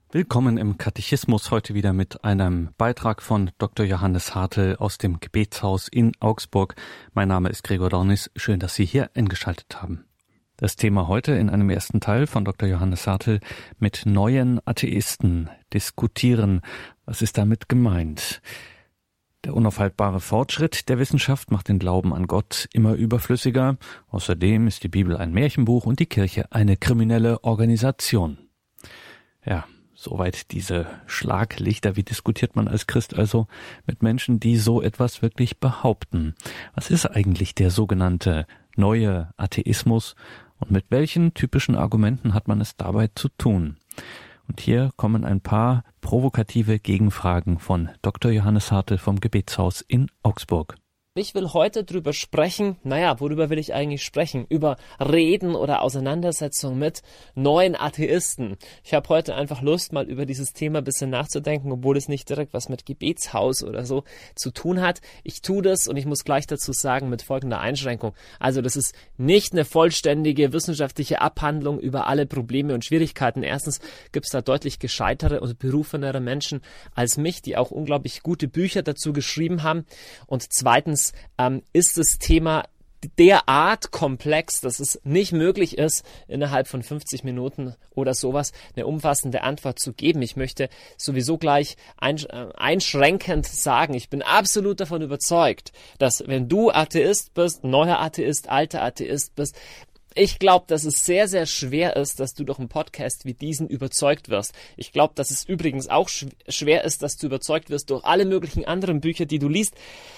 Willkommen im Katechismus, heute wieder mit einem Beitrag von Dr. Johannes Hartl aus dem Gebetshaus in Augsburg. Mein Name ist Gregor Dornis, schön, dass Sie hier eingeschaltet haben. Das Thema heute in einem ersten Teil von Dr. Johannes Hartl: mit neuen Atheisten diskutieren. Was ist damit gemeint? Der unaufhaltbare Fortschritt der Wissenschaft macht den Glauben an Gott immer überflüssiger. Außerdem ist die Bibel ein Märchenbuch und die Kirche eine kriminelle Organisation. Ja, soweit diese Schlaglichter. Wie diskutiert man als Christ also mit Menschen, die so etwas wirklich behaupten? Was ist eigentlich der sogenannte neue Atheismus und mit welchen typischen Argumenten hat man es dabei zu tun? Und hier kommen ein paar provokative Gegenfragen von Dr. Johannes Hartl vom Gebetshaus in Augsburg. Ich will heute drüber sprechen, worüber will ich eigentlich sprechen? Über Reden oder Auseinandersetzungen mit neuen Atheisten. Ich habe heute einfach Lust, mal über dieses Thema ein bisschen nachzudenken, obwohl es nicht direkt was mit Gebetshaus oder so zu tun hat. Ich tue das und ich muss gleich dazu sagen, mit folgender Einschränkung. Also das ist nicht eine vollständige wissenschaftliche Abhandlung über alle Probleme und Schwierigkeiten. Erstens gibt es da deutlich gescheitere und berufenere Menschen als mich, die auch unglaublich gute Bücher dazu geschrieben haben. Und zweitens ist das Thema derart komplex, dass es nicht möglich ist, innerhalb von 50 Minuten oder sowas eine umfassende Antwort zu geben. Ich möchte sowieso gleich einschränkend sagen, ich bin absolut davon überzeugt, dass wenn du Atheist bist, neuer Atheist, alter Atheist bist, ich glaube, dass es sehr, sehr schwer ist, dass du durch einen Podcast wie diesen überzeugt wirst. Ich glaube, dass es übrigens auch schwer ist, dass du überzeugt wirst durch alle möglichen anderen Bücher, die du liest.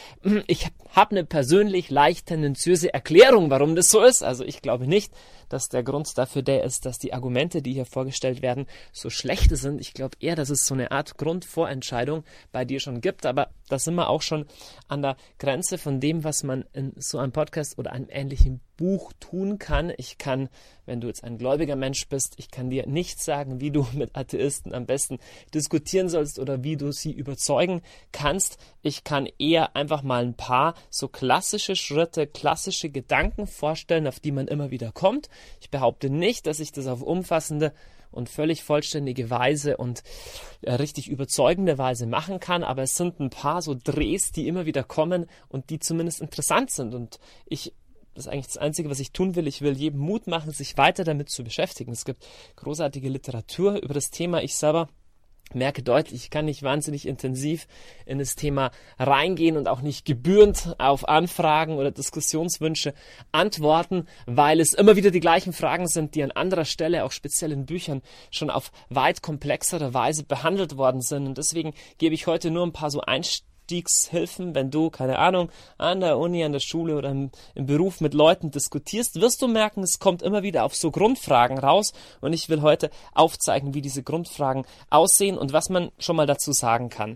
Ich habe eine persönlich leicht tendenziöse Erklärung, warum das so ist. Also ich glaube nicht, dass der Grund dafür der ist, dass die Argumente, die hier vorgestellt werden, so schlechte sind. Ich glaube eher, dass es so eine Art Grundvorentscheidung bei dir schon gibt. Aber da sind wir auch schon an der Grenze von dem, was man in so einem Podcast oder einem ähnlichen Buch tun kann. Ich kann, wenn du jetzt ein gläubiger Mensch bist, ich kann dir nicht sagen, wie du mit Atheisten am besten diskutieren sollst oder wie du sie überzeugen kannst. Ich kann eher einfach mal ein paar so klassische Schritte, klassische Gedanken vorstellen, auf die man immer wieder kommt. Ich behaupte nicht, dass ich das auf umfassende und völlig vollständige Weise und richtig überzeugende Weise machen kann, aber es sind ein paar so Drehs, die immer wieder kommen und die zumindest interessant sind. Und das ist eigentlich das Einzige, was ich tun will. Ich will jedem Mut machen, sich weiter damit zu beschäftigen. Es gibt großartige Literatur über das Thema. Ich selber merke deutlich, ich kann nicht wahnsinnig intensiv in das Thema reingehen und auch nicht gebührend auf Anfragen oder Diskussionswünsche antworten, weil es immer wieder die gleichen Fragen sind, die an anderer Stelle, auch speziell in Büchern, schon auf weit komplexere Weise behandelt worden sind. Und deswegen gebe ich heute nur ein paar so Einstiegshilfen. Wenn du, keine Ahnung, an der Uni, an der Schule oder im Beruf mit Leuten diskutierst, wirst du merken, es kommt immer wieder auf so Grundfragen raus und ich will heute aufzeigen, wie diese Grundfragen aussehen und was man schon mal dazu sagen kann.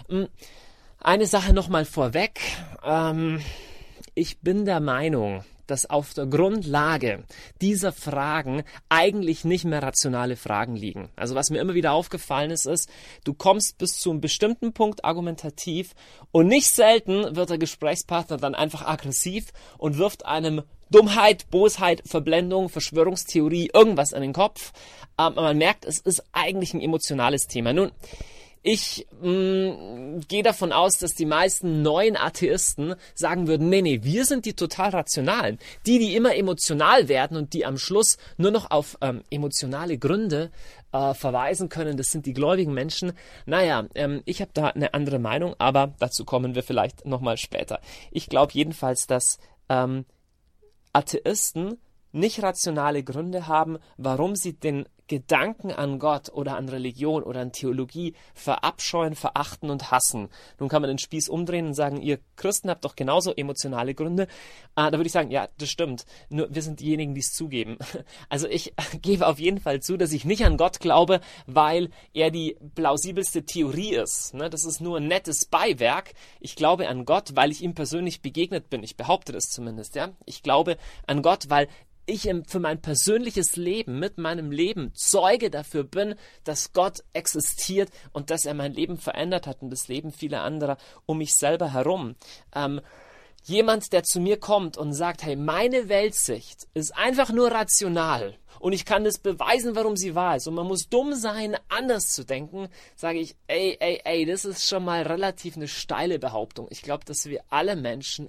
Eine Sache nochmal vorweg. Ich bin der Meinung, dass auf der Grundlage dieser Fragen eigentlich nicht mehr rationale Fragen liegen. Also was mir immer wieder aufgefallen ist, du kommst bis zu einem bestimmten Punkt argumentativ und nicht selten wird der Gesprächspartner dann einfach aggressiv und wirft einem Dummheit, Bosheit, Verblendung, Verschwörungstheorie, irgendwas in den Kopf. Man merkt, es ist eigentlich ein emotionales Thema. Nun, ich gehe davon aus, dass die meisten neuen Atheisten sagen würden, nee, wir sind die total Rationalen. Die immer emotional werden und die am Schluss nur noch auf emotionale Gründe verweisen können, das sind die gläubigen Menschen. Ich habe da eine andere Meinung, aber dazu kommen wir vielleicht nochmal später. Ich glaube jedenfalls, dass Atheisten nicht rationale Gründe haben, warum sie den Gedanken an Gott oder an Religion oder an Theologie verabscheuen, verachten und hassen. Nun kann man den Spieß umdrehen und sagen, ihr Christen habt doch genauso emotionale Gründe. Da würde ich sagen, ja, das stimmt. Nur wir sind diejenigen, die es zugeben. Also ich gebe auf jeden Fall zu, dass ich nicht an Gott glaube, weil er die plausibelste Theorie ist. Das ist nur ein nettes Beiwerk. Ich glaube an Gott, weil ich ihm persönlich begegnet bin. Ich behaupte das zumindest, ja. Ich glaube an Gott, weil ich für mein persönliches Leben, mit meinem Leben Zeuge dafür bin, dass Gott existiert und dass er mein Leben verändert hat und das Leben vieler anderer um mich selber herum. Jemand, der zu mir kommt und sagt, hey, meine Weltsicht ist einfach nur rational und ich kann das beweisen, warum sie wahr ist und man muss dumm sein, anders zu denken, sage ich, ey, das ist schon mal relativ eine steile Behauptung. Ich glaube, dass wir alle Menschen,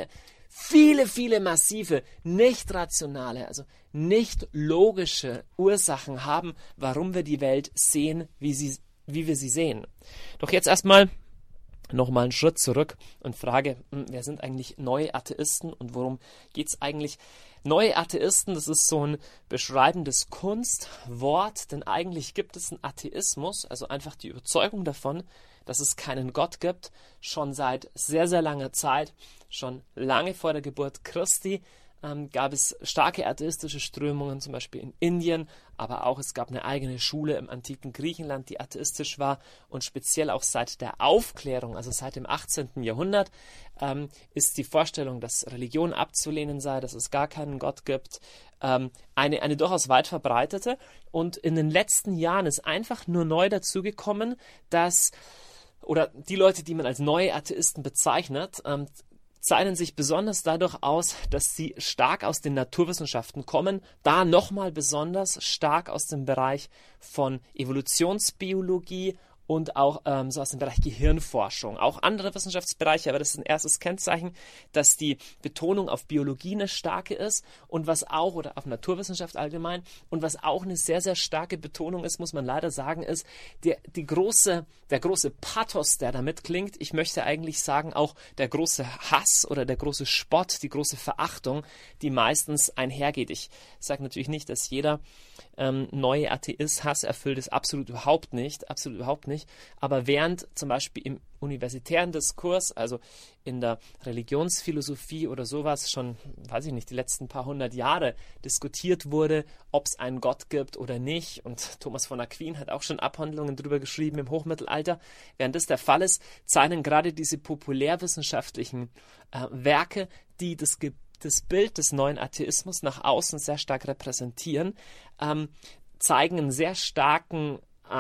viele massive, nicht rationale, also nicht logische Ursachen haben, warum wir die Welt sehen, wie wir sie sehen. Doch jetzt erstmal nochmal einen Schritt zurück und frage, wer sind eigentlich neue Atheisten und worum geht es eigentlich? Neue Atheisten, das ist so ein beschreibendes Kunstwort, denn eigentlich gibt es einen Atheismus, also einfach die Überzeugung davon, dass es keinen Gott gibt, schon seit sehr, sehr langer Zeit, schon lange vor der Geburt Christi, gab es starke atheistische Strömungen, zum Beispiel in Indien, aber auch es gab eine eigene Schule im antiken Griechenland, die atheistisch war und speziell auch seit der Aufklärung, also seit dem 18. Jahrhundert, ist die Vorstellung, dass Religion abzulehnen sei, dass es gar keinen Gott gibt, eine durchaus weit verbreitete und in den letzten Jahren ist einfach nur neu dazugekommen, oder die Leute, die man als neue Atheisten bezeichnet, zeichnen sich besonders dadurch aus, dass sie stark aus den Naturwissenschaften kommen, da nochmal besonders stark aus dem Bereich von Evolutionsbiologie und auch so aus dem Bereich Gehirnforschung. Auch andere Wissenschaftsbereiche, aber das ist ein erstes Kennzeichen, dass die Betonung auf Biologie eine starke ist und was auch, oder auf Naturwissenschaft allgemein, und was auch eine sehr, sehr starke Betonung ist, muss man leider sagen, ist der große Pathos, der damit klingt. Ich möchte eigentlich sagen, auch der große Hass oder der große Spott, die große Verachtung, die meistens einhergeht. Ich sage natürlich nicht, dass jeder neue Atheist hasserfüllt ist, absolut überhaupt nicht, aber während zum Beispiel im universitären Diskurs, also in der Religionsphilosophie oder sowas schon, weiß ich nicht, die letzten paar hundert Jahre diskutiert wurde, ob es einen Gott gibt oder nicht, und Thomas von Aquin hat auch schon Abhandlungen darüber geschrieben im Hochmittelalter, während das der Fall ist, zeichnen gerade diese populärwissenschaftlichen Werke, die das Bild des neuen Atheismus nach außen sehr stark repräsentieren, zeigen einen sehr starken,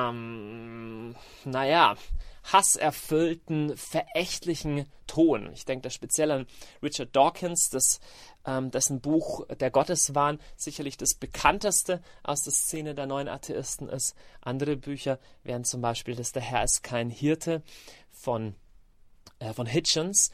hasserfüllten, verächtlichen Ton. Ich denke da speziell an Richard Dawkins, dessen Buch Der Gotteswahn sicherlich das bekannteste aus der Szene der neuen Atheisten ist. Andere Bücher wären zum Beispiel das Der Herr ist kein Hirte von Hitchens.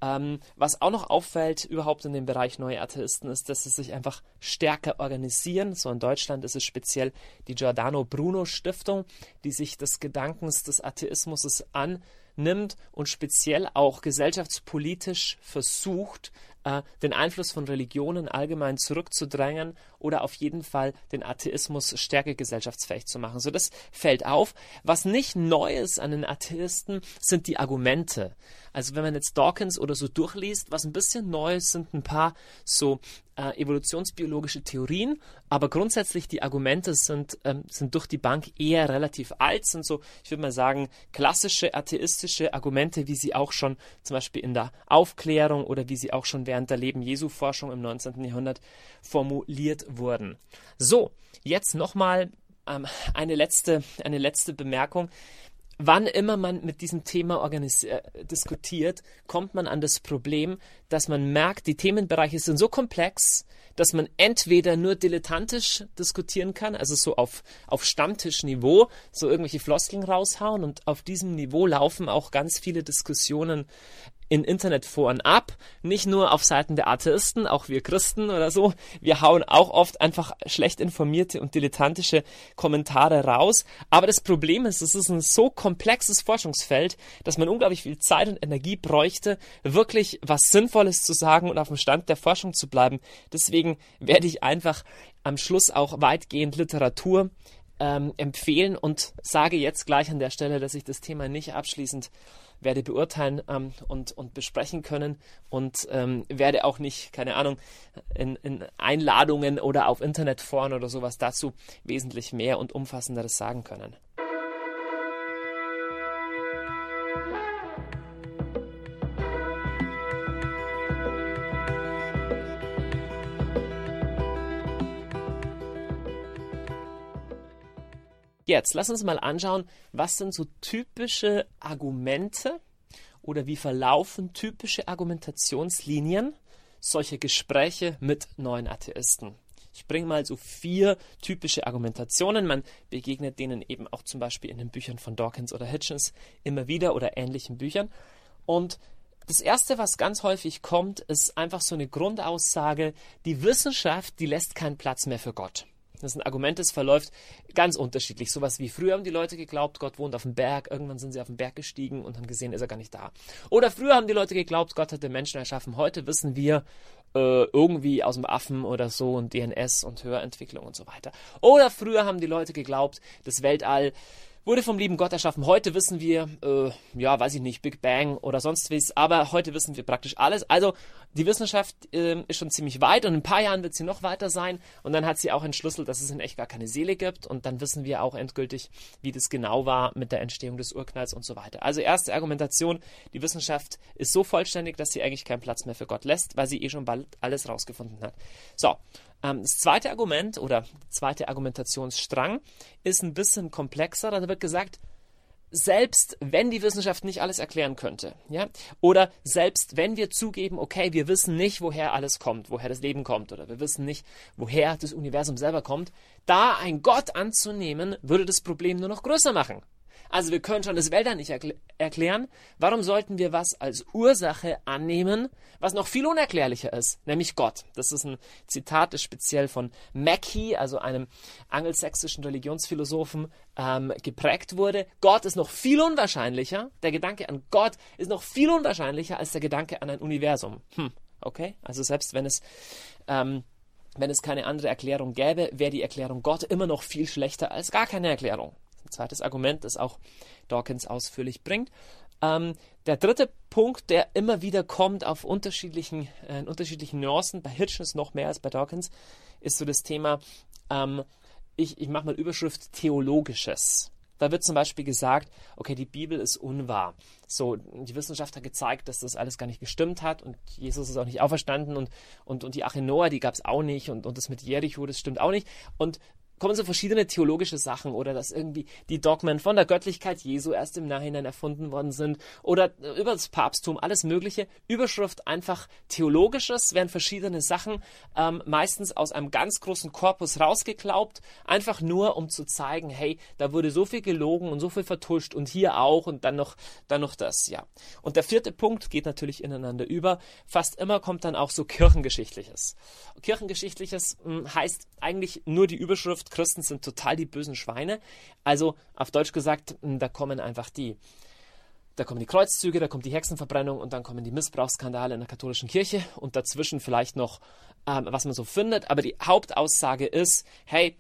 Was auch noch auffällt überhaupt in dem Bereich neue Atheisten ist, dass sie sich einfach stärker organisieren. So in Deutschland ist es speziell die Giordano Bruno Stiftung, die sich des Gedankens des Atheismus annimmt und speziell auch gesellschaftspolitisch versucht, den Einfluss von Religionen allgemein zurückzudrängen oder auf jeden Fall den Atheismus stärker gesellschaftsfähig zu machen. So, das fällt auf. Was nicht neu ist an den Atheisten, sind die Argumente. Also wenn man jetzt Dawkins oder so durchliest, was ein bisschen neu ist, sind ein paar so evolutionsbiologische Theorien, aber grundsätzlich die Argumente sind durch die Bank eher relativ alt, sind so, ich würde mal sagen, klassische atheistische Argumente, wie sie auch schon zum Beispiel in der Aufklärung oder wie sie auch schon während der Leben-Jesu-Forschung im 19. Jahrhundert formuliert wurden. So, jetzt nochmal eine letzte Bemerkung. Wann immer man mit diesem Thema diskutiert, kommt man an das Problem, dass man merkt, die Themenbereiche sind so komplex, dass man entweder nur dilettantisch diskutieren kann, also so auf Stammtischniveau, so irgendwelche Floskeln raushauen, und auf diesem Niveau laufen auch ganz viele Diskussionen in Internetforen ab, nicht nur auf Seiten der Atheisten, auch wir Christen oder so. Wir hauen auch oft einfach schlecht informierte und dilettantische Kommentare raus. Aber das Problem ist, es ist ein so komplexes Forschungsfeld, dass man unglaublich viel Zeit und Energie bräuchte, wirklich was Sinnvolles zu sagen und auf dem Stand der Forschung zu bleiben. Deswegen werde ich einfach am Schluss auch weitgehend Literatur empfehlen und sage jetzt gleich an der Stelle, dass ich das Thema nicht abschließend werde beurteilen und besprechen können und werde auch nicht, keine Ahnung, in Einladungen oder auf Internetforen oder sowas dazu wesentlich mehr und Umfassenderes sagen können. Jetzt, lass uns mal anschauen, was sind so typische Argumente oder wie verlaufen typische Argumentationslinien solche Gespräche mit neuen Atheisten? Ich bringe mal so 4 typische Argumentationen. Man begegnet denen eben auch zum Beispiel in den Büchern von Dawkins oder Hitchens immer wieder oder ähnlichen Büchern. Und das Erste, was ganz häufig kommt, ist einfach so eine Grundaussage, die Wissenschaft, die lässt keinen Platz mehr für Gott. Das ist ein Argument, das verläuft ganz unterschiedlich. Sowas wie früher haben die Leute geglaubt, Gott wohnt auf dem Berg. Irgendwann sind sie auf den Berg gestiegen und haben gesehen, ist er gar nicht da. Oder früher haben die Leute geglaubt, Gott hat den Menschen erschaffen. Heute wissen wir, irgendwie aus dem Affen oder so und DNS und Hörentwicklung und so weiter. Oder früher haben die Leute geglaubt, das Weltall wurde vom lieben Gott erschaffen. Heute wissen wir, weiß ich nicht, Big Bang oder sonst was, aber heute wissen wir praktisch alles. Also die Wissenschaft ist schon ziemlich weit und in ein paar Jahren wird sie noch weiter sein und dann hat sie auch entschlüsselt, dass es in echt gar keine Seele gibt und dann wissen wir auch endgültig, wie das genau war mit der Entstehung des Urknalls und so weiter. Also erste Argumentation, die Wissenschaft ist so vollständig, dass sie eigentlich keinen Platz mehr für Gott lässt, weil sie schon bald alles rausgefunden hat. So. Das zweite Argument oder zweite Argumentationsstrang ist ein bisschen komplexer. Da wird gesagt, selbst wenn die Wissenschaft nicht alles erklären könnte, ja, oder selbst wenn wir zugeben, okay, wir wissen nicht, woher alles kommt, woher das Leben kommt, oder wir wissen nicht, woher das Universum selber kommt, da ein Gott anzunehmen, würde das Problem nur noch größer machen. Also wir können schon das Weltall nicht erklären. Warum sollten wir was als Ursache annehmen, was noch viel unerklärlicher ist, nämlich Gott? Das ist ein Zitat, das speziell von Mackey, also einem angelsächsischen Religionsphilosophen, geprägt wurde. Gott ist noch viel unwahrscheinlicher. Der Gedanke an Gott ist noch viel unwahrscheinlicher als der Gedanke an ein Universum. Okay, also selbst wenn es keine andere Erklärung gäbe, wäre die Erklärung Gott immer noch viel schlechter als gar keine Erklärung. Ein zweites Argument, das auch Dawkins ausführlich bringt. Der dritte Punkt, der immer wieder kommt in unterschiedlichen Nuancen, bei Hitchens noch mehr als bei Dawkins, ist so das Thema, ich mache mal Überschrift Theologisches. Da wird zum Beispiel gesagt, okay, die Bibel ist unwahr. So, die Wissenschaft hat gezeigt, dass das alles gar nicht gestimmt hat und Jesus ist auch nicht auferstanden und die Arche Noah, die gab es auch nicht und das mit Jericho, das stimmt auch nicht. Und kommen so verschiedene theologische Sachen oder dass irgendwie die Dogmen von der Göttlichkeit Jesu erst im Nachhinein erfunden worden sind oder über das Papsttum, alles mögliche. Überschrift einfach Theologisches, werden verschiedene Sachen meistens aus einem ganz großen Korpus rausgeklaubt, einfach nur um zu zeigen, hey, da wurde so viel gelogen und so viel vertuscht und hier auch und dann noch das, ja. Und der vierte Punkt geht natürlich ineinander über. Fast immer kommt dann auch so Kirchengeschichtliches. Kirchengeschichtliches heißt eigentlich nur die Überschrift, Christen sind total die bösen Schweine. Also auf Deutsch gesagt, da kommen die Kreuzzüge, da kommt die Hexenverbrennung und dann kommen die Missbrauchsskandale in der katholischen Kirche und dazwischen vielleicht noch, was man so findet. Aber die Hauptaussage ist, hey,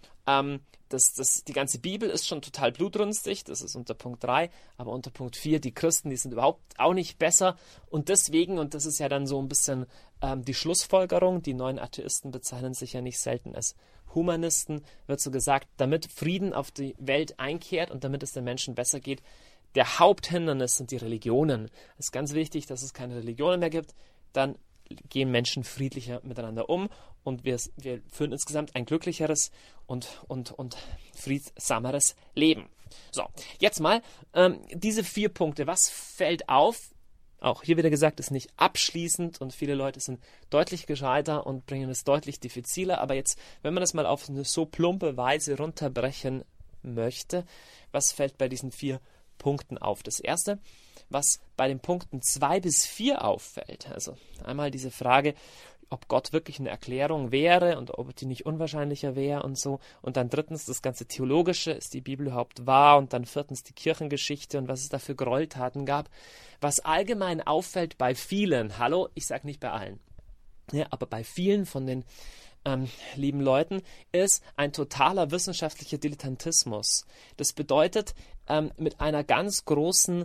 die ganze Bibel ist schon total blutrünstig, das ist unter Punkt 3, aber unter Punkt 4, die Christen, die sind überhaupt auch nicht besser und deswegen, und das ist ja dann so ein bisschen die Schlussfolgerung, die neuen Atheisten bezeichnen sich ja nicht selten als Humanisten, wird so gesagt, damit Frieden auf die Welt einkehrt und damit es den Menschen besser geht, der Haupthindernis sind die Religionen. Es ist ganz wichtig, dass es keine Religionen mehr gibt, dann gehen Menschen friedlicher miteinander um und wir führen insgesamt ein glücklicheres und friedsameres Leben. So, jetzt mal diese 4 Punkte. Was fällt auf? Auch hier wieder gesagt, ist nicht abschließend und viele Leute sind deutlich gescheiter und bringen es deutlich diffiziler. Aber jetzt, wenn man das mal auf eine so plumpe Weise runterbrechen möchte, was fällt bei diesen 4 Punkten auf? Das erste, was bei den Punkten 2 bis 4 auffällt, also einmal diese Frage, ob Gott wirklich eine Erklärung wäre und ob die nicht unwahrscheinlicher wäre und so. Und dann drittens das ganze Theologische, ist die Bibel überhaupt wahr? Und dann viertens die Kirchengeschichte und was es da für Gräueltaten gab. Was allgemein auffällt bei vielen, hallo, ich sage nicht bei allen, ja, aber bei vielen von den lieben Leuten, ist ein totaler wissenschaftlicher Dilettantismus. Das bedeutet, mit einer großen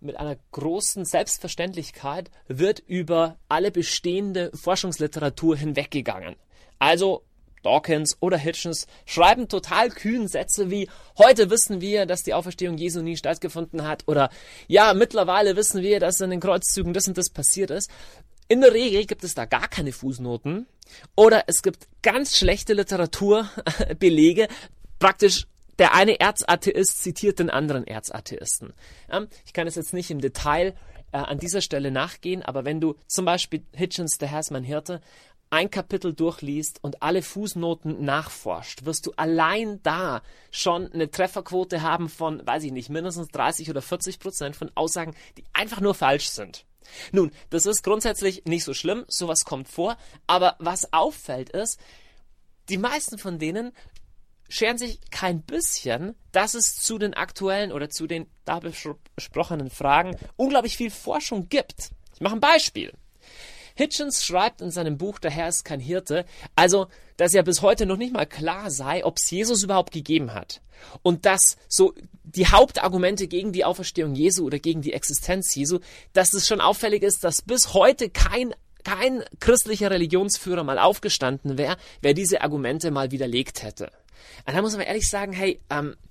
Selbstverständlichkeit wird über alle bestehende Forschungsliteratur hinweggegangen. Also Dawkins oder Hitchens schreiben total kühn Sätze wie, heute wissen wir, dass die Auferstehung Jesu nie stattgefunden hat oder ja, mittlerweile wissen wir, dass in den Kreuzzügen das und das passiert ist. In der Regel gibt es da gar keine Fußnoten oder es gibt ganz schlechte Literaturbelege, praktisch der eine Erzatheist zitiert den anderen Erzatheisten. Ich kann es jetzt nicht im Detail an dieser Stelle nachgehen, aber wenn du zum Beispiel Hitchens, Der Herr ist mein Hirte, ein Kapitel durchliest und alle Fußnoten nachforscht, wirst du allein da schon eine Trefferquote haben von, weiß ich nicht, mindestens 30 oder 40% von Aussagen, die einfach nur falsch sind. Nun, das ist grundsätzlich nicht so schlimm, sowas kommt vor, aber was auffällt ist, die meisten von denen scheren sich kein bisschen, dass es zu den aktuellen oder zu den da besprochenen Fragen unglaublich viel Forschung gibt. Ich mache ein Beispiel. Hitchens schreibt in seinem Buch Der Herr ist kein Hirte, also, dass ja bis heute noch nicht mal klar sei, ob es Jesus überhaupt gegeben hat. Und dass so die Hauptargumente gegen die Auferstehung Jesu oder gegen die Existenz Jesu, dass es schon auffällig ist, dass bis heute kein christlicher Religionsführer mal aufgestanden wäre, wer diese Argumente mal widerlegt hätte. Und da muss man ehrlich sagen, hey,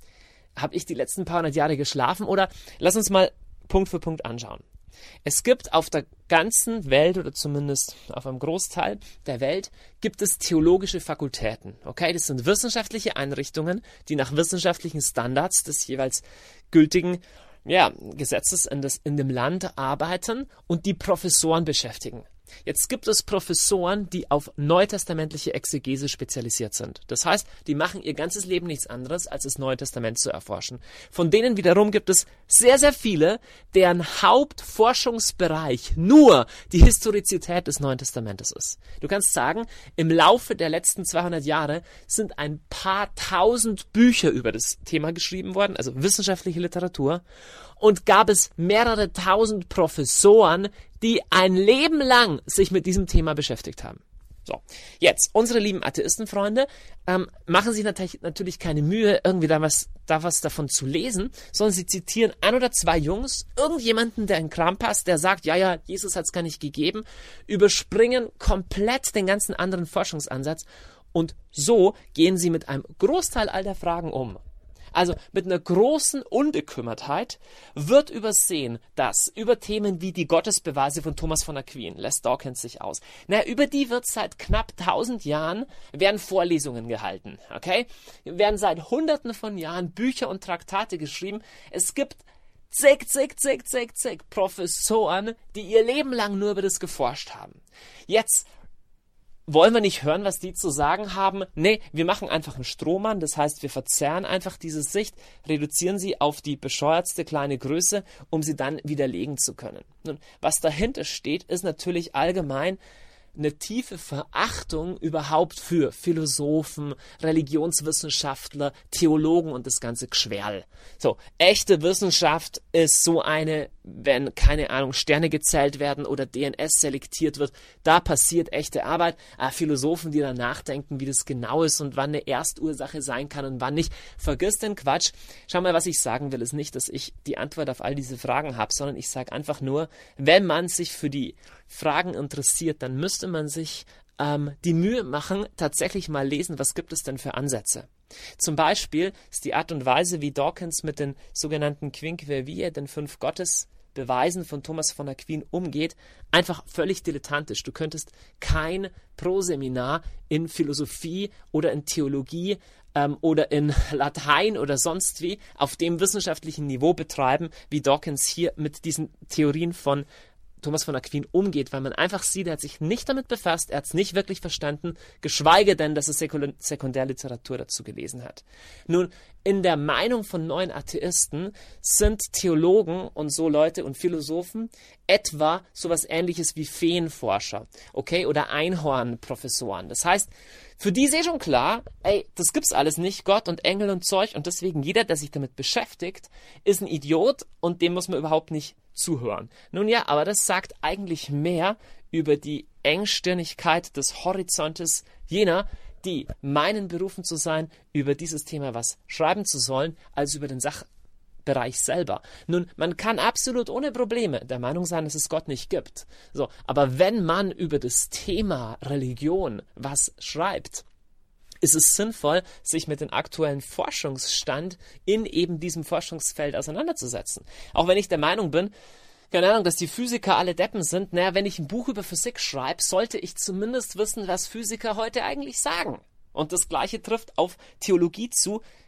habe ich die letzten paar hundert Jahre geschlafen? Oder lass uns mal Punkt für Punkt anschauen. Es gibt auf der ganzen Welt oder zumindest auf einem Großteil der Welt gibt es theologische Fakultäten. Okay, das sind wissenschaftliche Einrichtungen, die nach wissenschaftlichen Standards des jeweils gültigen Gesetzes in dem Land arbeiten und die Professoren beschäftigen. Jetzt gibt es Professoren, die auf neutestamentliche Exegese spezialisiert sind. Das heißt, die machen ihr ganzes Leben nichts anderes, als das Neue Testament zu erforschen. Von denen wiederum gibt es sehr, sehr viele, deren Hauptforschungsbereich nur die Historizität des Neuen Testamentes ist. Du kannst sagen, im Laufe der letzten 200 Jahre sind ein paar tausend Bücher über das Thema geschrieben worden, also wissenschaftliche Literatur, und gab es mehrere tausend Professoren, die ein Leben lang sich mit diesem Thema beschäftigt haben. So, jetzt, unsere lieben Atheistenfreunde machen sich natürlich keine Mühe, irgendwie da was davon zu lesen, sondern sie zitieren ein oder zwei Jungs, irgendjemanden, der in den Kram passt, der sagt, ja, Jesus hat es gar nicht gegeben, überspringen komplett den ganzen anderen Forschungsansatz und so gehen sie mit einem Großteil all der Fragen um. Also mit einer großen Unbekümmertheit wird übersehen, dass über Themen wie die Gottesbeweise von Thomas von Aquin, lässt Dawkins sich aus, über die wird seit knapp 1000 Jahren werden Vorlesungen gehalten, okay? Werden seit Hunderten von Jahren Bücher und Traktate geschrieben. Es gibt zig Professoren, die ihr Leben lang nur über das geforscht haben. Jetzt wollen wir nicht hören, was die zu sagen haben? Nee, wir machen einfach einen Strohmann, das heißt, wir verzerren einfach diese Sicht, reduzieren sie auf die bescheuertste kleine Größe, um sie dann widerlegen zu können. Nun, was dahinter steht, ist natürlich allgemein eine tiefe Verachtung überhaupt für Philosophen, Religionswissenschaftler, Theologen und das ganze Geschwerl. So, echte Wissenschaft ist so eine, wenn, keine Ahnung, Sterne gezählt werden oder DNS selektiert wird, da passiert echte Arbeit. Philosophen, die dann nachdenken, wie das genau ist und wann eine Erstursache sein kann und wann nicht. Vergiss den Quatsch. Schau mal, was ich sagen will, ist nicht, dass ich die Antwort auf all diese Fragen habe, sondern ich sage einfach nur, wenn man sich für die Fragen interessiert, dann müsste man sich die Mühe machen, tatsächlich mal lesen, was gibt es denn für Ansätze. Zum Beispiel ist die Art und Weise, wie Dawkins mit den sogenannten Quinque Viae, den 5 Gottesbeweisen von Thomas von Aquin umgeht, einfach völlig dilettantisch. Du könntest kein Proseminar in Philosophie oder in Theologie oder in Latein oder sonst wie auf dem wissenschaftlichen Niveau betreiben, wie Dawkins hier mit diesen Theorien von Thomas von Aquin umgeht, weil man einfach sieht, er hat sich nicht damit befasst, er hat es nicht wirklich verstanden, geschweige denn, dass er Sekundärliteratur dazu gelesen hat. Nun, in der Meinung von neuen Atheisten sind Theologen und so Leute und Philosophen etwa sowas Ähnliches wie Feenforscher, okay, oder Einhornprofessoren. Das heißt, für die ist schon klar, das gibt's alles nicht, Gott und Engel und Zeug, und deswegen jeder, der sich damit beschäftigt, ist ein Idiot und dem muss man überhaupt nicht zuhören. Nun ja, aber das sagt eigentlich mehr über die Engstirnigkeit des Horizontes jener, die meinen, berufen zu sein, über dieses Thema was schreiben zu sollen, als über den Sachbereich selber. Nun, man kann absolut ohne Probleme der Meinung sein, dass es Gott nicht gibt. So, aber wenn man über das Thema Religion was schreibt, ist es sinnvoll, sich mit dem aktuellen Forschungsstand in eben diesem Forschungsfeld auseinanderzusetzen. Auch wenn ich der Meinung bin, keine Ahnung, dass die Physiker alle Deppen sind, wenn ich ein Buch über Physik schreibe, sollte ich zumindest wissen, was Physiker heute eigentlich sagen. Und das Gleiche trifft auf Theologie zu.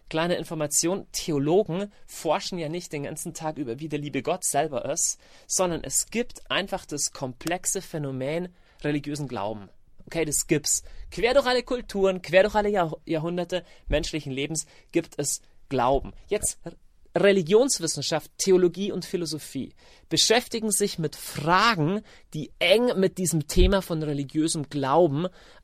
kleine Information, Theologen forschen ja nicht den ganzen Tag über, wie der liebe Gott selber ist, sondern es gibt einfach das komplexe Phänomen religiösen Glauben. Okay, das gibt's. Quer durch alle Kulturen, quer durch alle Jahrhunderte menschlichen Lebens gibt es Glauben. Jetzt Religionswissenschaft, Theologie und Philosophie beschäftigen sich mit Fragen, die eng mit diesem Thema von religiösem Glauben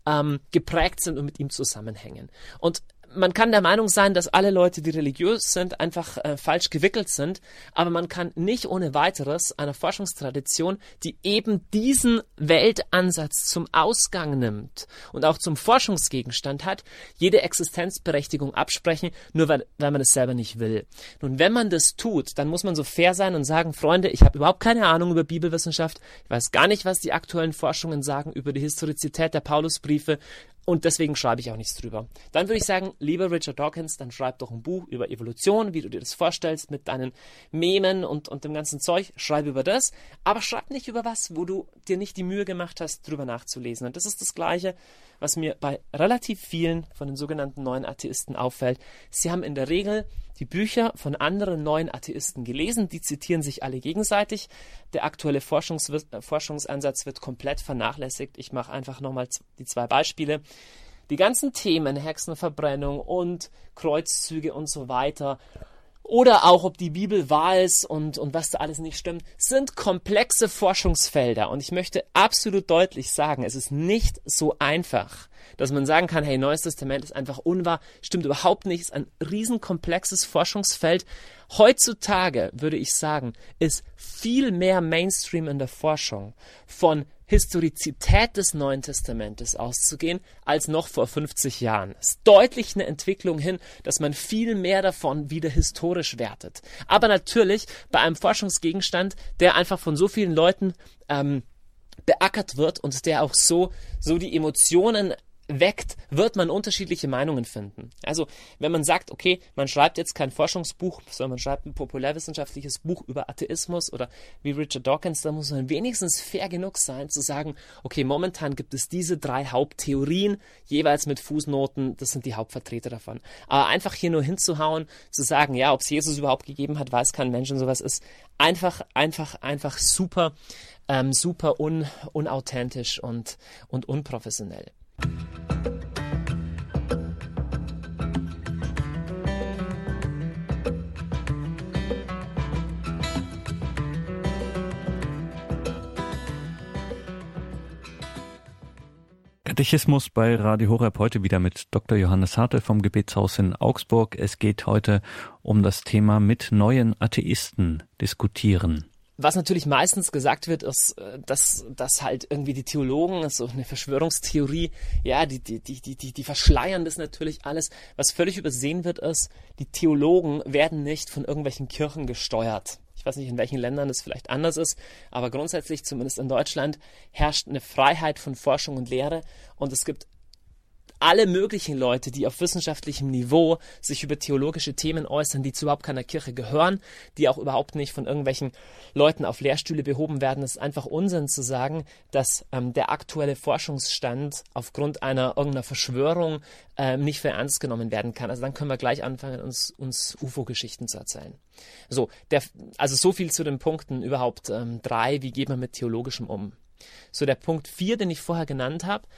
geprägt sind und mit ihm zusammenhängen. Und man kann der Meinung sein, dass alle Leute, die religiös sind, einfach falsch gewickelt sind, aber man kann nicht ohne weiteres einer Forschungstradition, die eben diesen Weltansatz zum Ausgang nimmt und auch zum Forschungsgegenstand hat, jede Existenzberechtigung absprechen, nur weil man es selber nicht will. Nun, wenn man das tut, dann muss man so fair sein und sagen, Freunde, ich habe überhaupt keine Ahnung über Bibelwissenschaft, ich weiß gar nicht, was die aktuellen Forschungen sagen über die Historizität der Paulusbriefe, und deswegen schreibe ich auch nichts drüber. Dann würde ich sagen, lieber Richard Dawkins, dann schreib doch ein Buch über Evolution, wie du dir das vorstellst, mit deinen Memen und dem ganzen Zeug. Schreib über das, aber schreib nicht über was, wo du dir nicht die Mühe gemacht hast, drüber nachzulesen. Und das ist das Gleiche, was mir bei relativ vielen von den sogenannten neuen Atheisten auffällt. Sie haben in der Regel die Bücher von anderen neuen Atheisten gelesen, die zitieren sich alle gegenseitig. Der aktuelle Forschungsansatz wird komplett vernachlässigt. Ich mache einfach nochmal die 2 Beispiele. Die ganzen Themen, Hexenverbrennung und Kreuzzüge und so weiter, oder auch, ob die Bibel wahr ist und was da alles nicht stimmt, sind komplexe Forschungsfelder. Und ich möchte absolut deutlich sagen, es ist nicht so einfach, dass man sagen kann, hey, Neues Testament ist einfach unwahr, stimmt überhaupt nicht, ist ein riesenkomplexes Forschungsfeld. Heutzutage, würde ich sagen, ist viel mehr Mainstream in der Forschung von Historizität des Neuen Testamentes auszugehen, als noch vor 50 Jahren. Es ist deutlich eine Entwicklung hin, dass man viel mehr davon wieder historisch wertet. Aber natürlich bei einem Forschungsgegenstand, der einfach von so vielen Leuten beackert wird und der auch so die Emotionen weckt, wird man unterschiedliche Meinungen finden. Also, wenn man sagt, okay, man schreibt jetzt kein Forschungsbuch, sondern man schreibt ein populärwissenschaftliches Buch über Atheismus oder wie Richard Dawkins, da muss man wenigstens fair genug sein, zu sagen, okay, momentan gibt es diese 3 Haupttheorien, jeweils mit Fußnoten, das sind die Hauptvertreter davon. Aber einfach hier nur hinzuhauen, zu sagen, ja, ob es Jesus überhaupt gegeben hat, weiß kein Mensch und sowas, ist einfach super, super unauthentisch und unprofessionell. Katechismus bei Radio Horeb heute wieder mit Dr. Johannes Hartl vom Gebetshaus in Augsburg. Es geht heute um das Thema mit neuen Atheisten diskutieren. Was natürlich meistens gesagt wird, ist, dass halt irgendwie die Theologen, das ist so eine Verschwörungstheorie, ja, die verschleiern das natürlich alles. Was völlig übersehen wird, ist, die Theologen werden nicht von irgendwelchen Kirchen gesteuert. Ich weiß nicht, in welchen Ländern das vielleicht anders ist, aber grundsätzlich, zumindest in Deutschland, herrscht eine Freiheit von Forschung und Lehre und es gibt alle möglichen Leute, die auf wissenschaftlichem Niveau sich über theologische Themen äußern, die zu überhaupt keiner Kirche gehören, die auch überhaupt nicht von irgendwelchen Leuten auf Lehrstühle behoben werden. Es ist einfach Unsinn zu sagen, dass der aktuelle Forschungsstand aufgrund irgendeiner Verschwörung nicht für ernst genommen werden kann. Also dann können wir gleich anfangen, uns UFO-Geschichten zu erzählen. Also so viel zu den Punkten überhaupt 3, wie geht man mit Theologischem um. So, der Punkt 4, den ich vorher genannt habe,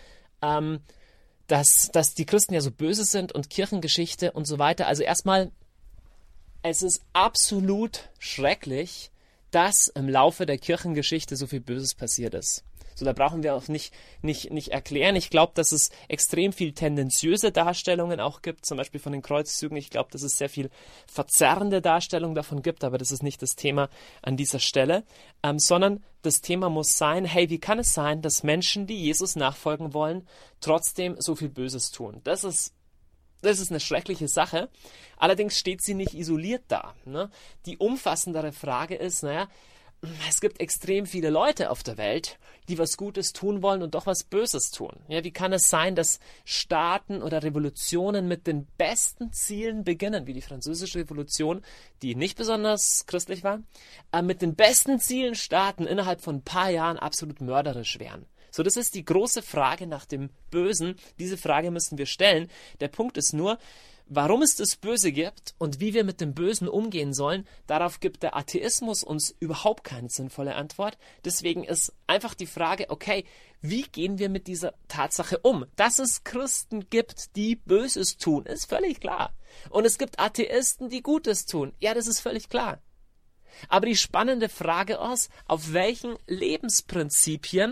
dass die Christen ja so böse sind und Kirchengeschichte und so weiter. Also erstmal, es ist absolut schrecklich, dass im Laufe der Kirchengeschichte so viel Böses passiert ist. So, da brauchen wir auch nicht erklären. Ich glaube, dass es extrem viel tendenziöse Darstellungen auch gibt, zum Beispiel von den Kreuzzügen. Ich glaube, dass es sehr viel verzerrende Darstellungen davon gibt, aber das ist nicht das Thema an dieser Stelle, sondern das Thema muss sein, hey, wie kann es sein, dass Menschen, die Jesus nachfolgen wollen, trotzdem so viel Böses tun? Das ist eine schreckliche Sache. Allerdings steht sie nicht isoliert da. Ne? Die umfassendere Frage ist, es gibt extrem viele Leute auf der Welt, die was Gutes tun wollen und doch was Böses tun. Ja, wie kann es sein, dass Staaten oder Revolutionen mit den besten Zielen beginnen, wie die Französische Revolution, die nicht besonders christlich war, mit den besten Zielen starten, innerhalb von ein paar Jahren absolut mörderisch wären? So, das ist die große Frage nach dem Bösen. Diese Frage müssen wir stellen. Der Punkt ist nur, Warum es das Böse gibt und wie wir mit dem Bösen umgehen sollen, darauf gibt der Atheismus uns überhaupt keine sinnvolle Antwort. Deswegen ist einfach die Frage, okay, wie gehen wir mit dieser Tatsache um? Dass es Christen gibt, die Böses tun, ist völlig klar. Und es gibt Atheisten, die Gutes tun. Ja, das ist völlig klar. Aber die spannende Frage ist, auf welchen Lebensprinzipien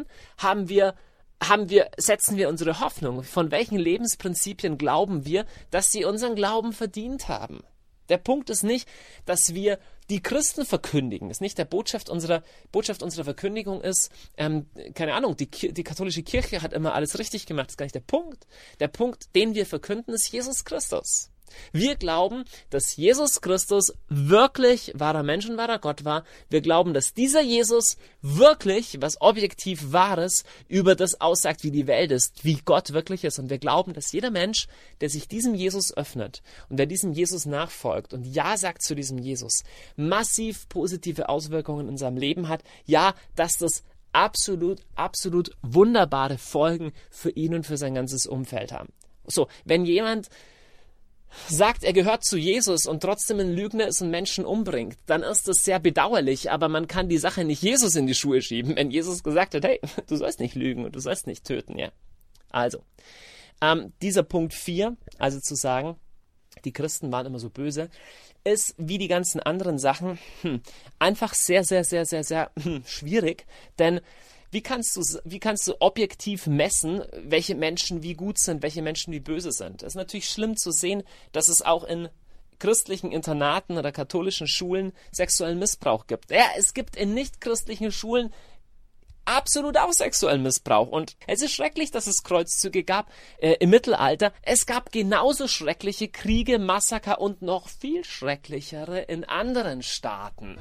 setzen wir unsere Hoffnung? Von welchen Lebensprinzipien glauben wir, dass sie unseren Glauben verdient haben? Der Punkt ist nicht, dass wir die Christen verkündigen. Das ist nicht der Botschaft unserer Verkündigung ist, keine Ahnung, die katholische Kirche hat immer alles richtig gemacht. Das ist gar nicht der Punkt. Der Punkt, den wir verkünden, ist Jesus Christus. Wir glauben, dass Jesus Christus wirklich wahrer Mensch und wahrer Gott war. Wir glauben, dass dieser Jesus wirklich was objektiv Wahres über das aussagt, wie die Welt ist, wie Gott wirklich ist. Und wir glauben, dass jeder Mensch, der sich diesem Jesus öffnet und der diesem Jesus nachfolgt und Ja sagt zu diesem Jesus, massiv positive Auswirkungen in seinem Leben hat. Ja, dass das absolut wunderbare Folgen für ihn und für sein ganzes Umfeld haben. So, wenn jemand sagt, er gehört zu Jesus und trotzdem ein Lügner ist und Menschen umbringt, dann ist das sehr bedauerlich, aber man kann die Sache nicht Jesus in die Schuhe schieben, wenn Jesus gesagt hat, hey, du sollst nicht lügen und du sollst nicht töten, ja. Also, dieser Punkt 4, also zu sagen, die Christen waren immer so böse, ist wie die ganzen anderen Sachen einfach sehr schwierig, denn wie kannst du objektiv messen, welche Menschen wie gut sind, welche Menschen wie böse sind? Es ist natürlich schlimm zu sehen, dass es auch in christlichen Internaten oder katholischen Schulen sexuellen Missbrauch gibt. Ja, es gibt in nicht-christlichen Schulen absolut auch sexuellen Missbrauch. Und es ist schrecklich, dass es Kreuzzüge gab im Mittelalter. Es gab genauso schreckliche Kriege, Massaker und noch viel schrecklichere in anderen Staaten.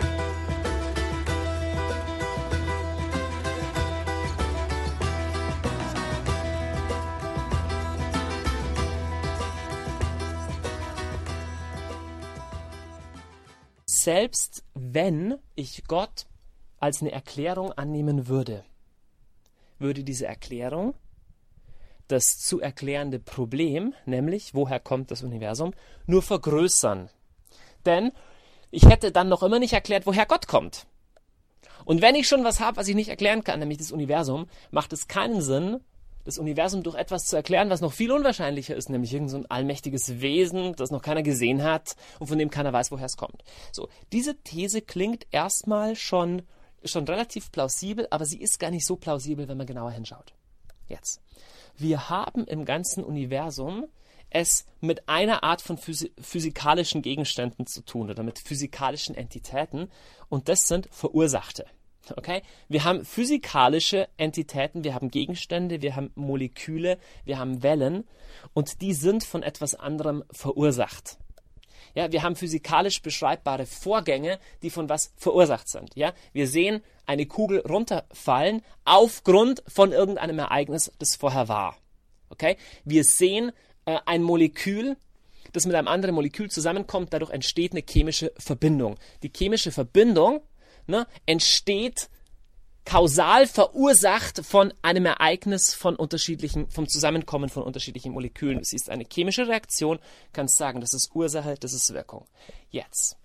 Selbst wenn ich Gott als eine Erklärung annehmen würde, würde diese Erklärung das zu erklärende Problem, nämlich woher kommt das Universum, nur vergrößern. Denn ich hätte dann noch immer nicht erklärt, woher Gott kommt. Und wenn ich schon was habe, was ich nicht erklären kann, nämlich das Universum, macht es keinen Sinn, das Universum durch etwas zu erklären, was noch viel unwahrscheinlicher ist, nämlich irgend so ein allmächtiges Wesen, das noch keiner gesehen hat und von dem keiner weiß, woher es kommt. So, diese These klingt erstmal schon relativ plausibel, aber sie ist gar nicht so plausibel, wenn man genauer hinschaut. Jetzt, wir haben im ganzen Universum es mit einer Art von physikalischen Gegenständen zu tun oder mit physikalischen Entitäten und das sind Verursachte. Okay? Wir haben physikalische Entitäten, wir haben Gegenstände, wir haben Moleküle, wir haben Wellen und die sind von etwas anderem verursacht. Ja, wir haben physikalisch beschreibbare Vorgänge, die von was verursacht sind. Ja? Wir sehen eine Kugel runterfallen aufgrund von irgendeinem Ereignis, das vorher war. Okay? Wir sehen ein Molekül, das mit einem anderen Molekül zusammenkommt, dadurch entsteht eine chemische Verbindung. Die chemische Verbindung entsteht kausal verursacht von einem Ereignis vom Zusammenkommen von unterschiedlichen Molekülen. Es ist eine chemische Reaktion, kannst sagen, das ist Ursache, das ist Wirkung. Jetzt,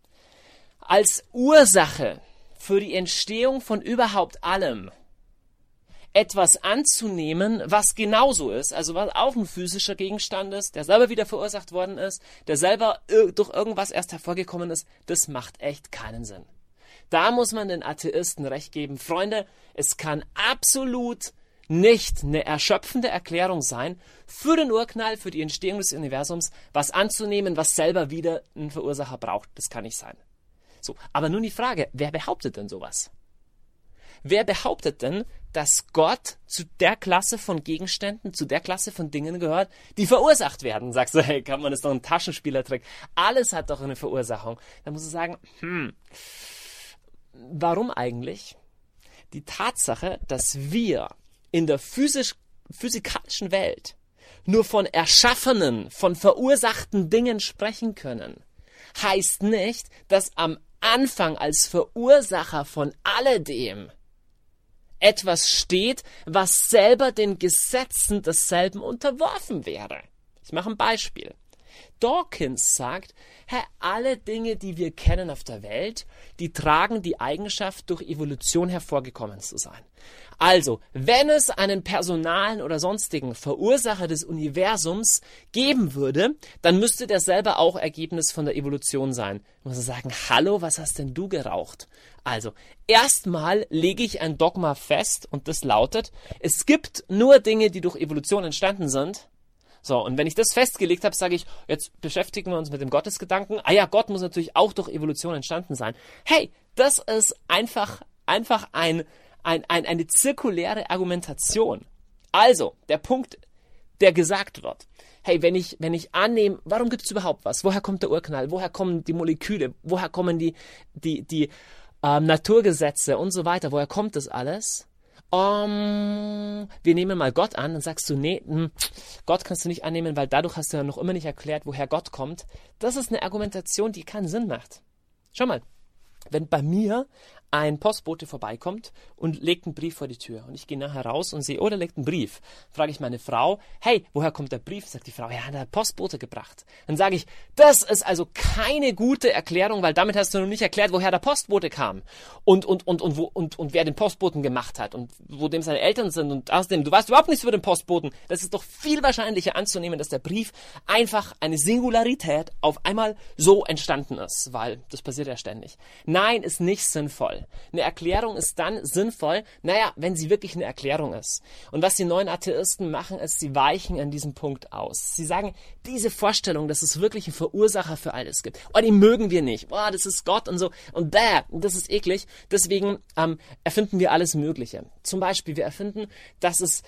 als Ursache für die Entstehung von überhaupt allem etwas anzunehmen, was genauso ist, also was auch ein physischer Gegenstand ist, der selber wieder verursacht worden ist, der selber durch irgendwas erst hervorgekommen ist, das macht echt keinen Sinn. Da muss man den Atheisten recht geben. Freunde, es kann absolut nicht eine erschöpfende Erklärung sein, für den Urknall, für die Entstehung des Universums, was anzunehmen, was selber wieder einen Verursacher braucht. Das kann nicht sein. So, aber nun die Frage, wer behauptet denn sowas? Wer behauptet denn, dass Gott zu der Klasse von Gegenständen, zu der Klasse von Dingen gehört, die verursacht werden? Sagst du, hey, kann man das doch ein Taschenspielertrick? Alles hat doch eine Verursachung. Da musst du sagen, warum eigentlich? Die Tatsache, dass wir in der physikalischen Welt nur von erschaffenen, von verursachten Dingen sprechen können, heißt nicht, dass am Anfang als Verursacher von alledem etwas steht, was selber den Gesetzen desselben unterworfen wäre. Ich mache ein Beispiel. Dawkins sagt, alle Dinge, die wir kennen auf der Welt, die tragen die Eigenschaft, durch Evolution hervorgekommen zu sein. Also, wenn es einen personalen oder sonstigen Verursacher des Universums geben würde, dann müsste der selber auch Ergebnis von der Evolution sein. Ich muss sagen, hallo, was hast denn du geraucht? Also, erstmal lege ich ein Dogma fest und das lautet, es gibt nur Dinge, die durch Evolution entstanden sind. So, und wenn ich das festgelegt habe, sage ich, jetzt beschäftigen wir uns mit dem Gottesgedanken. Ah ja, Gott muss natürlich auch durch Evolution entstanden sein. Hey, das ist einfach eine zirkuläre Argumentation. Also, der Punkt, der gesagt wird. Hey, wenn ich annehme, warum gibt es überhaupt was? Woher kommt der Urknall? Woher kommen die Moleküle? Woher kommen die Naturgesetze und so weiter? Woher kommt das alles? Wir nehmen mal Gott an, dann sagst du, nee, Gott kannst du nicht annehmen, weil dadurch hast du ja noch immer nicht erklärt, woher Gott kommt. Das ist eine Argumentation, die keinen Sinn macht. Schau mal, wenn bei mir ein Postbote vorbeikommt und legt einen Brief vor die Tür und ich gehe nachher raus und sehe, oh, da liegt ein Brief. Frage ich meine Frau, hey, woher kommt der Brief? Sagt die Frau, ja, der Postbote gebracht. Dann sage ich, das ist also keine gute Erklärung, weil damit hast du noch nicht erklärt, woher der Postbote kam und wer den Postboten gemacht hat und wo dem seine Eltern sind und außerdem, du weißt überhaupt nichts über den Postboten. Das ist doch viel wahrscheinlicher anzunehmen, dass der Brief einfach eine Singularität auf einmal so entstanden ist, weil das passiert ja ständig. Nein, ist nicht sinnvoll. Eine Erklärung ist dann sinnvoll, wenn sie wirklich eine Erklärung ist. Und was die neuen Atheisten machen, ist, sie weichen an diesem Punkt aus. Sie sagen, diese Vorstellung, dass es wirklich einen Verursacher für alles gibt, die mögen wir nicht. Das ist Gott und so. Und das ist eklig. Deswegen erfinden wir alles Mögliche. Zum Beispiel, wir erfinden, dass es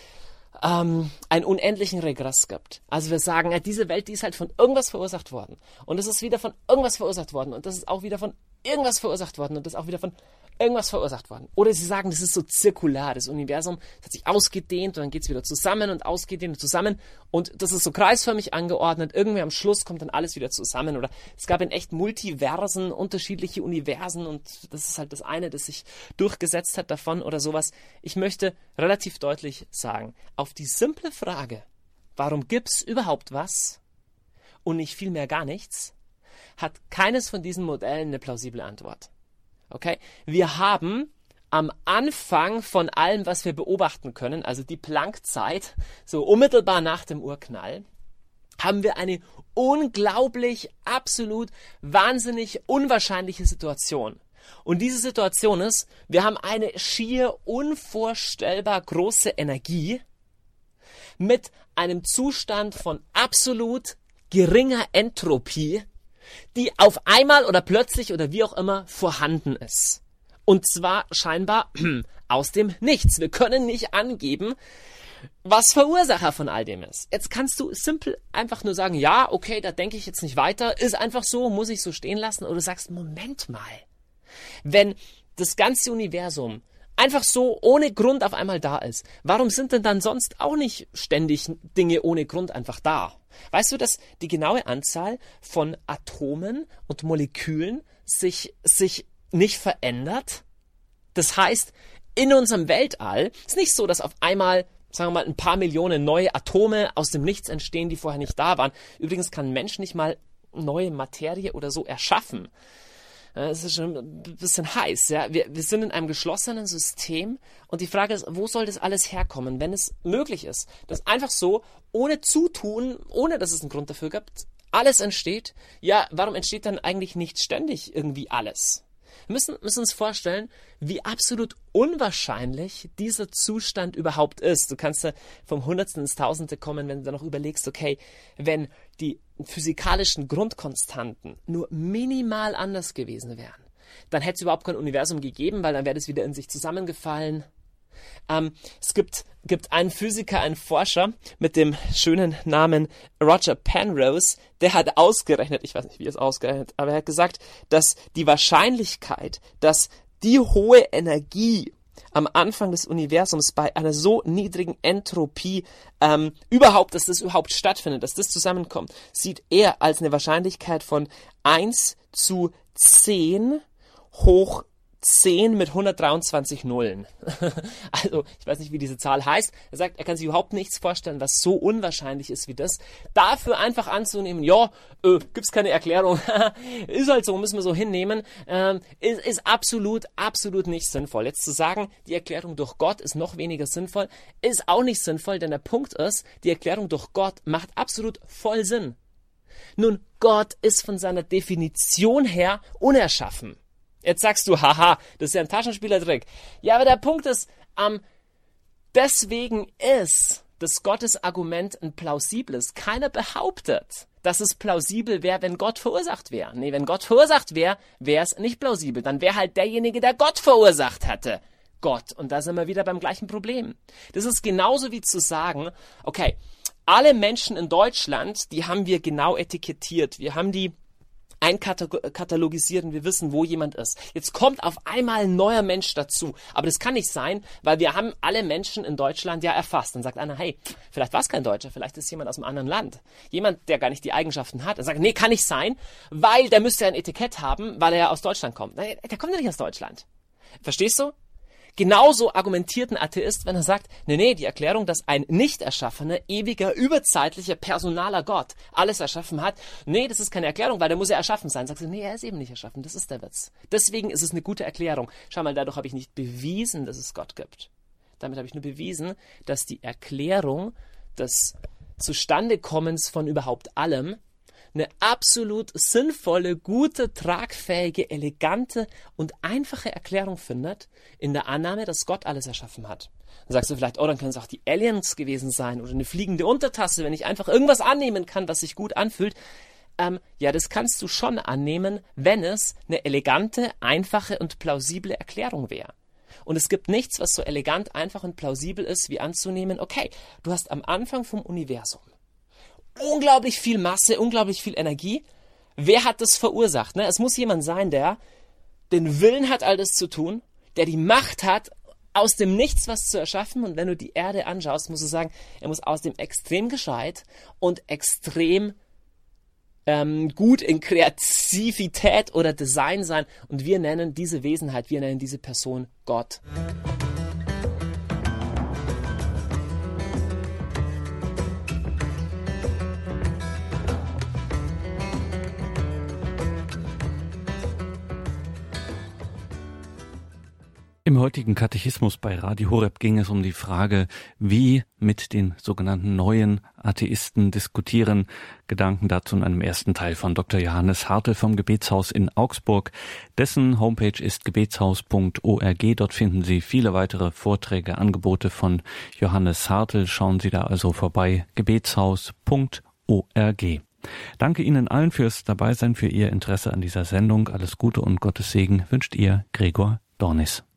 einen unendlichen Regress gibt. Also wir sagen, diese Welt, die ist halt von irgendwas verursacht worden. Und es ist wieder von irgendwas verursacht worden. Und das ist auch wieder von irgendwas verursacht worden. Und das ist auch wieder von irgendwas verursacht worden. Oder sie sagen, das ist so zirkular. Das Universum hat sich ausgedehnt und dann geht es wieder zusammen und ausgedehnt und zusammen. Und das ist so kreisförmig angeordnet. Irgendwie am Schluss kommt dann alles wieder zusammen. Oder es gab in echt Multiversen, unterschiedliche Universen und das ist halt das eine, das sich durchgesetzt hat davon oder sowas. Ich möchte relativ deutlich sagen, auf die simple Frage, warum gibt's überhaupt was und nicht vielmehr gar nichts, hat keines von diesen Modellen eine plausible Antwort. Okay? Wir haben am Anfang von allem, was wir beobachten können, also die Planck-Zeit, so unmittelbar nach dem Urknall, haben wir eine unglaublich, absolut, wahnsinnig unwahrscheinliche Situation. Und diese Situation ist, wir haben eine schier unvorstellbar große Energie mit einem Zustand von absolut geringer Entropie, die auf einmal oder plötzlich oder wie auch immer vorhanden ist. Und zwar scheinbar aus dem Nichts. Wir können nicht angeben, was Verursacher von all dem ist. Jetzt kannst du simpel einfach nur sagen, ja, okay, da denke ich jetzt nicht weiter, ist einfach so, muss ich so stehen lassen. Oder du sagst, Moment mal, wenn das ganze Universum einfach so ohne Grund auf einmal da ist, warum sind denn dann sonst auch nicht ständig Dinge ohne Grund einfach da? Weißt du, dass die genaue Anzahl von Atomen und Molekülen sich nicht verändert? Das heißt, in unserem Weltall ist nicht so, dass auf einmal, sagen wir mal, ein paar Millionen neue Atome aus dem Nichts entstehen, die vorher nicht da waren. Übrigens kann ein Mensch nicht mal neue Materie oder so erschaffen. Es ist schon ein bisschen heiß. Ja? Wir sind in einem geschlossenen System und die Frage ist, wo soll das alles herkommen, wenn es möglich ist, dass einfach so, ohne Zutun, ohne dass es einen Grund dafür gibt, alles entsteht. Ja, warum entsteht dann eigentlich nicht ständig irgendwie alles? Wir müssen uns vorstellen, wie absolut unwahrscheinlich dieser Zustand überhaupt ist. Du kannst ja vom Hundertsten ins Tausendste kommen, wenn du dann noch überlegst, okay, wenn die physikalischen Grundkonstanten nur minimal anders gewesen wären, dann hätte es überhaupt kein Universum gegeben, weil dann wäre das wieder in sich zusammengefallen. Es gibt einen Physiker, einen Forscher mit dem schönen Namen Roger Penrose, der hat ausgerechnet, ich weiß nicht, wie er es ausgerechnet, aber er hat gesagt, dass die Wahrscheinlichkeit, dass die hohe Energie am Anfang des Universums bei einer so niedrigen Entropie dass das überhaupt stattfindet, dass das zusammenkommt, sieht er als eine Wahrscheinlichkeit von 1 zu 10 hoch 10 mit 123 Nullen. Also, ich weiß nicht, wie diese Zahl heißt. Er sagt, er kann sich überhaupt nichts vorstellen, was so unwahrscheinlich ist wie das. Dafür einfach anzunehmen, ja, gibt's keine Erklärung. Ist halt so, müssen wir so hinnehmen. Ist absolut nicht sinnvoll. Jetzt zu sagen, die Erklärung durch Gott ist noch weniger sinnvoll, ist auch nicht sinnvoll, denn der Punkt ist, die Erklärung durch Gott macht absolut voll Sinn. Nun, Gott ist von seiner Definition her unerschaffen. Jetzt sagst du, haha, das ist ja ein Taschenspielertrick. Ja, aber der Punkt ist, deswegen ist das Gottes-Argument ein plausibles. Keiner behauptet, dass es plausibel wäre, wenn Gott verursacht wäre. Nee, wenn Gott verursacht wäre, wäre es nicht plausibel. Dann wäre halt derjenige, der Gott verursacht hätte, Gott. Und da sind wir wieder beim gleichen Problem. Das ist genauso wie zu sagen, okay, alle Menschen in Deutschland, die haben wir genau etikettiert. Wir haben die einkatalogisiert und wir wissen, wo jemand ist. Jetzt kommt auf einmal ein neuer Mensch dazu. Aber das kann nicht sein, weil wir haben alle Menschen in Deutschland ja erfasst. Dann sagt einer, hey, vielleicht war es kein Deutscher, vielleicht ist jemand aus einem anderen Land. Jemand, der gar nicht die Eigenschaften hat. Dann sagt, nee, kann nicht sein, weil der müsste ja ein Etikett haben, weil er ja aus Deutschland kommt. Der kommt ja nicht aus Deutschland. Verstehst du? Genauso argumentiert ein Atheist, wenn er sagt, nee, die Erklärung, dass ein nicht erschaffener, ewiger, überzeitlicher, personaler Gott alles erschaffen hat, nee, das ist keine Erklärung, weil der muss ja erschaffen sein. Sagst du, nee, er ist eben nicht erschaffen, das ist der Witz. Deswegen ist es eine gute Erklärung. Schau mal, dadurch habe ich nicht bewiesen, dass es Gott gibt. Damit habe ich nur bewiesen, dass die Erklärung des Zustandekommens von überhaupt allem eine absolut sinnvolle, gute, tragfähige, elegante und einfache Erklärung findet, in der Annahme, dass Gott alles erschaffen hat. Dann sagst du vielleicht, dann können es auch die Aliens gewesen sein oder eine fliegende Untertasse, wenn ich einfach irgendwas annehmen kann, was sich gut anfühlt. Ja, das kannst du schon annehmen, wenn es eine elegante, einfache und plausible Erklärung wäre. Und es gibt nichts, was so elegant, einfach und plausibel ist, wie anzunehmen, okay, du hast am Anfang vom Universum unglaublich viel Masse, unglaublich viel Energie. Wer hat das verursacht? Es muss jemand sein, der den Willen hat, all das zu tun, der die Macht hat, aus dem Nichts was zu erschaffen. Und wenn du die Erde anschaust, musst du sagen, er muss aus dem extrem gescheit und extrem gut in Kreativität oder Design sein. Und wir nennen diese Wesenheit, wir nennen diese Person Gott. Im heutigen Katechismus bei Radio Horeb ging es um die Frage, wie mit den sogenannten neuen Atheisten diskutieren. Gedanken dazu in einem ersten Teil von Dr. Johannes Hartl vom Gebetshaus in Augsburg. Dessen Homepage ist gebetshaus.org. Dort finden Sie viele weitere Vorträge, Angebote von Johannes Hartl. Schauen Sie da also vorbei, gebetshaus.org. Danke Ihnen allen fürs Dabeisein, für Ihr Interesse an dieser Sendung. Alles Gute und Gottes Segen wünscht Ihr Gregor Dornis.